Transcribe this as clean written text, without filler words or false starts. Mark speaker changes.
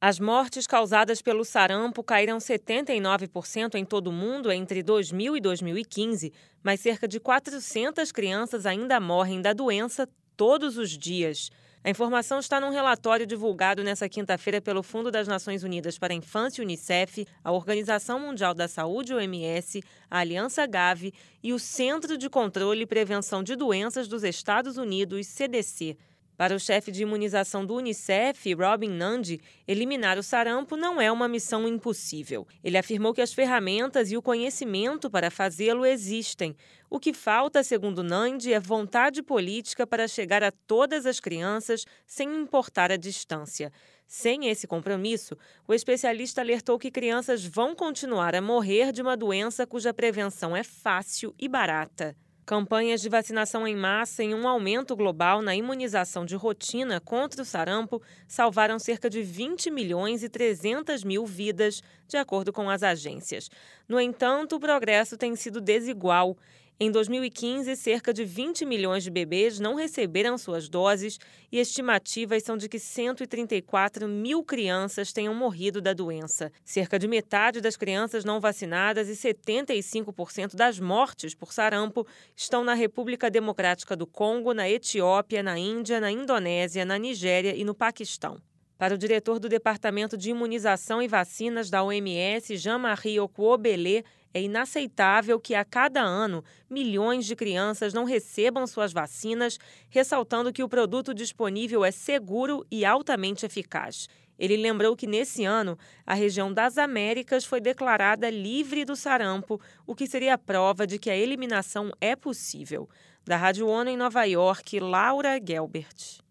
Speaker 1: As mortes causadas pelo sarampo caíram 79% em todo o mundo entre 2000 e 2015, mas cerca de 400 crianças ainda morrem da doença todos os dias. A informação está num relatório divulgado nesta quinta-feira pelo Fundo das Nações Unidas para a Infância, Unicef, a Organização Mundial da Saúde, OMS, a Aliança Gavi e o Centro de Controle e Prevenção de Doenças dos Estados Unidos, CDC. Para o chefe de imunização do Unicef, Robin Nandy, eliminar o sarampo não é uma missão impossível. Ele afirmou que as ferramentas e o conhecimento para fazê-lo existem. O que falta, segundo Nandy, é vontade política para chegar a todas as crianças sem importar a distância. Sem esse compromisso, o especialista alertou que crianças vão continuar a morrer de uma doença cuja prevenção é fácil e barata. Campanhas de vacinação em massa e um aumento global na imunização de rotina contra o sarampo salvaram cerca de 20 milhões e 300 mil vidas, de acordo com as agências. No entanto, o progresso tem sido desigual. Em 2015, cerca de 20 milhões de bebês não receberam suas doses e estimativas são de que 134 mil crianças tenham morrido da doença. Cerca de metade das crianças não vacinadas e 75% das mortes por sarampo estão na República Democrática do Congo, na Etiópia, na Índia, na Indonésia, na Nigéria e no Paquistão. Para o diretor do Departamento de Imunização e Vacinas da OMS, Jean-Marie Okuobele, é inaceitável que a cada ano milhões de crianças não recebam suas vacinas, ressaltando que o produto disponível é seguro e altamente eficaz. Ele lembrou que nesse ano a região das Américas foi declarada livre do sarampo, o que seria prova de que a eliminação é possível. Da Rádio ONU em Nova York, Laura Gelbert.